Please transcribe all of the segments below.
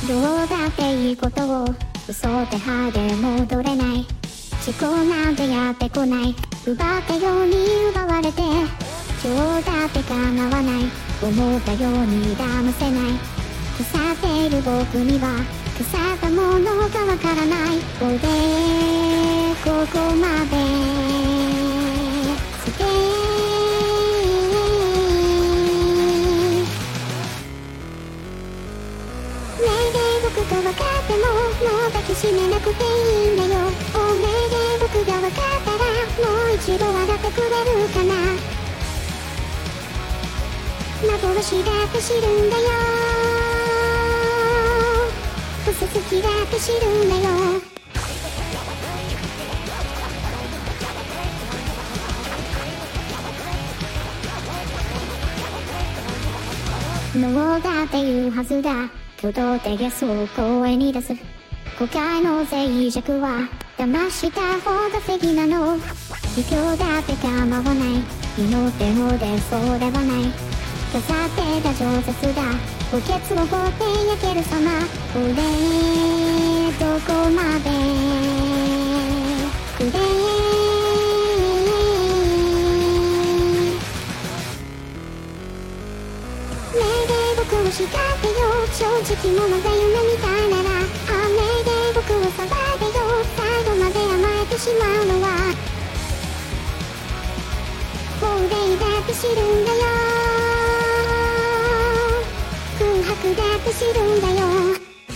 どうだっていいことを嘘で歯で戻れない。思考なんてやってこない。奪ったように奪われて今日だって叶わない。思ったように騙せない。腐っている僕には腐ったものがわからない。俺ここまでステ命令僕が分かってももう抱きしめなくていいんだよ。お命令僕が分かったらもう一度笑ってくれるかな。幻だって知るんだよ。嘘つきだって知るんだよ。ノーだって言うはずだ。挙動でイエスを声に出す。誤解の脆弱は騙した方が正義なの。卑怯だって構わない。祈ってもでそうではない。飾ってた饒舌だ。墓穴を掘って焼ける様。俺どこまでくれ。命令僕を叱ってよ。正直者が夢見たなら命令僕を裁いてよ。最後まで甘えてしまうのは法令だって知るんだよ。空白だって知るんだよ。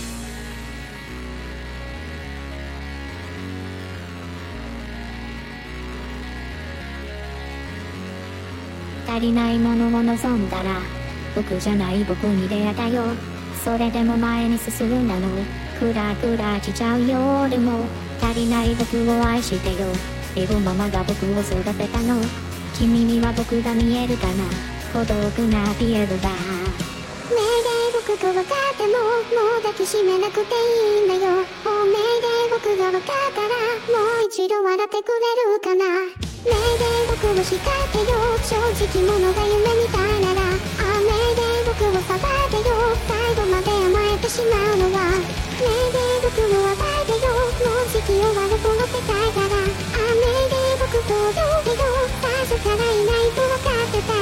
足りないものを望んだら僕じゃない僕に出会ったよ。それでも前に進むなの。クラクラしちゃう夜も足りない僕を愛してよ。エゴママが僕を育てたの。君には僕が見えるかな。孤独なピエロだ。命令僕が分かってももう抱きしめなくていいんだよ。お命令僕が分かったらもう一度笑ってくれるかな。命令僕を叱ってよ。正直者が夢見たなら命令僕を裁いてよ。最後まで甘えてしまうのは命令僕を与えてよ。もう時期終わるこの世界から命令僕と呼んでよ。最初からいないと分かってた。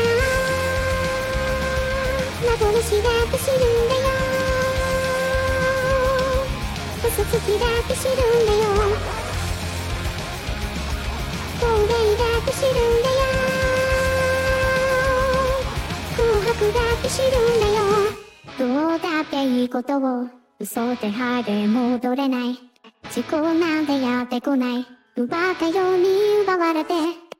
幻だって知るんだよ。嘘つきだって知るんだよ。法令だって知るんだよ。空白だって知るんだよ。どうだっていいことを嘘で歯で戻れない。思考なんてやってこない。奪ったように奪われて